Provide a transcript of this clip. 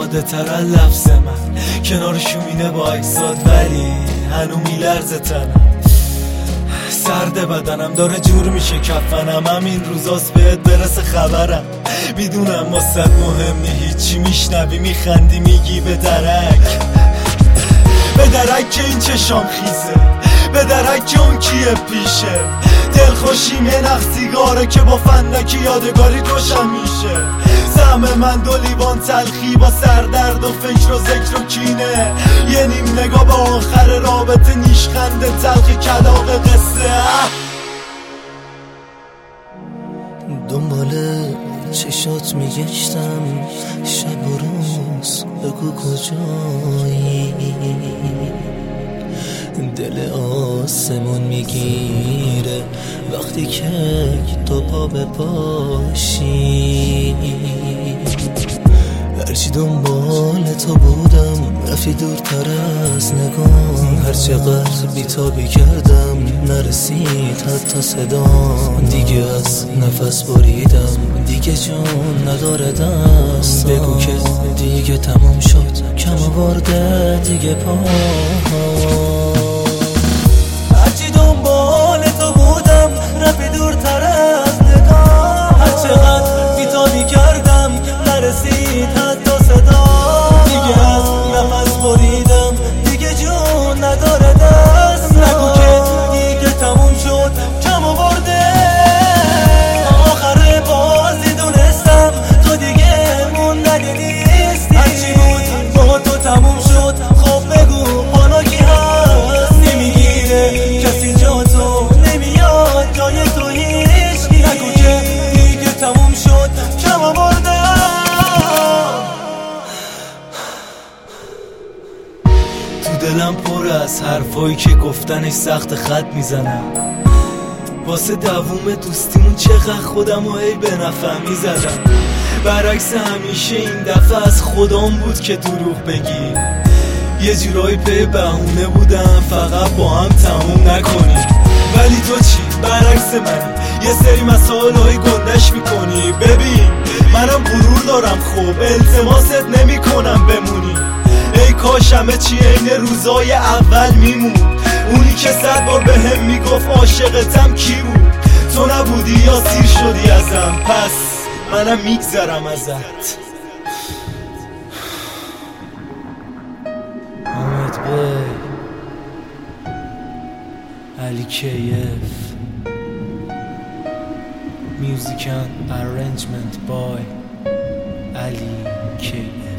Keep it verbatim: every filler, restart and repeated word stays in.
ساده تر از لفظ من، کنار شومینه با اکسات ولی هنو میلرزه تنم. سرد بدنم داره جور میشه کفنم، همین روزاست بهت برسه خبرم. میدونم واسه مهم نی هیچی، میشنوی میخندی میگی به درک به درک که این چشام خیزه، به درک که اون کیه پیشه. دلخوشیم یه نخ سیگاره که با فندکی یادگاری روشن میشه. سهم من دو لیوان تلخی با سردرد و فکر و ذکر و کینه، یه نیم نگاه به آخر رابطه نیشخند تلخی کلاغ قصه. دنبال چشات میگشتم شب و روز، بگو کجایی. دل آسمون میگیره وقتی که تو پا به پاشی. هرچی دنبال تو بودم رفی دورتر از نگاه، هرچقدر بیتابی کردم نرسید حتی صدام. دیگه از نفس بریدم دیگه جون نداره دست، بگو که دیگه تمام شد کم آورده دیگه پا. هرچی دنبال تو بودم رفی دورتر از نگاه، هرچقدر بیتابی کردم نرسید حتی صدا. دیگه از نفس بریدم دیگه جون نداره دست، نگو که دیگه تموم شد کم آورده. آخر بازی دونستم تو دیگه موندنی نیستی، هرچی بود با تو تموم شد. خب بگو حالا کی هست نمیگیره کسی جا تو، نمیاد جای تو هیچکی. نگو که دیگه تموم شد کم آورده. تو دلم پر از حرفایی که گفتنش سخت خط میزنم، واسه دووم دوستیمون چقدر خودم و هی به نفهم میزدم. برعکس همیشه این دفعه از خودم بود که دروغ بگی، یه جورایی پی بهونه بودم فقط با هم تموم نکنی. ولی تو چی؟ برعکس منی، یه سری مسائل های گندش میکنی. ببین منم غرور دارم، خب التماست نمی کنم بمونی. ای کاش همه چی عین روزای اول میمون، اونی که صد بار به هم میگفت عاشقتم کی بود. تو نبودی یا سیر شدی ازم، پس منم میگذرم ازت. حامد بی علی کیف، Music and arrangement by Ali K F.